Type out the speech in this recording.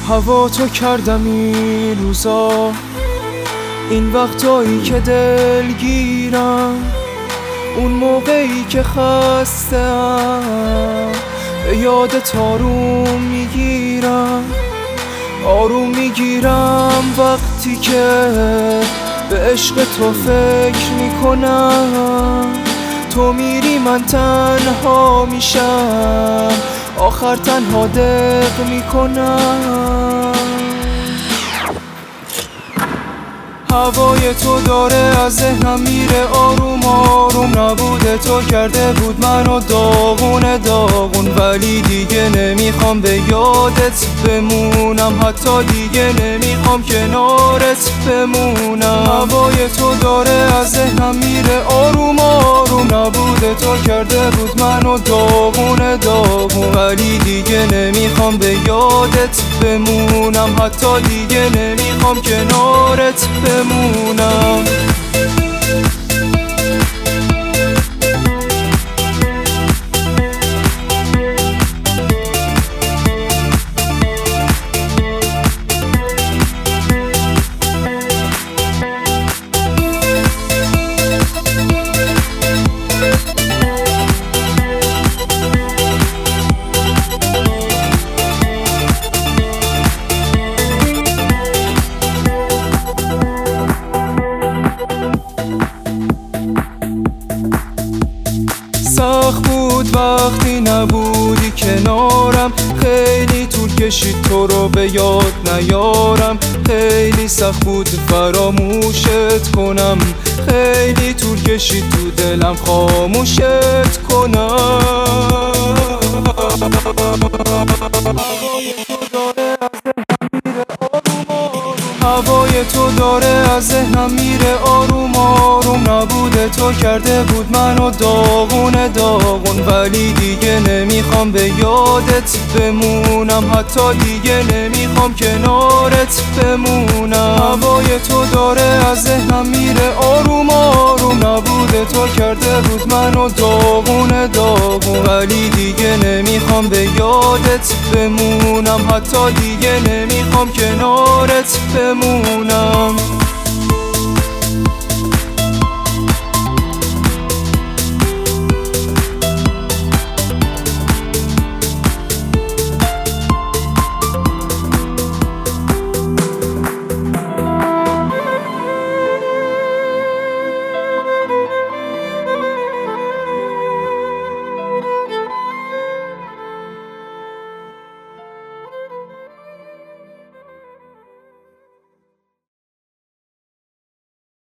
هوا تو کردم این روزا، این وقتایی که دلگیرم، اون موقعی که خستم به یادت آروم میگیرم. آروم میگیرم وقتی که به عشق تو فکر میکنم. تو میری من تنها میشم، آخر تنها دق میکنم. هوای تو داره از ذهنم میره آروم آروم. نبوده تو کرده بود منو داغون، ولی دیگه نمیخوام به یادت بمونم، حتی دیگه نمیخوام کنارت بمونم. هوای تو داره از ذهنم میره آروم آروم. نبوده تو کرده بود منو داغون، ولی دیگه نمیخوام به یادت بمونم، حتی دیگه نمیخوام کنارت بمونم. سخت بود وقتی نبودی کنارم، خیلی طول کشید تو رو به یاد نیارم. خیلی سخت بود فراموشت کنم، خیلی طول کشید تو دلم خاموشت کنم. هوای تو داره از ذهنم میره آروم آروم. نبوده تو کرده بود منو داغون، ولی دیگه نمیخوام به یادت بمونم، حتی دیگه نمیخوام کنارت بمونم. هوای تو داره از ذهنم میره آروم آروم. نبوده تو کرده بود منو داغون، ولی دیگه نمیخوام به یادت بمونم، حتی دیگه نمیخوام کنارت بمونم.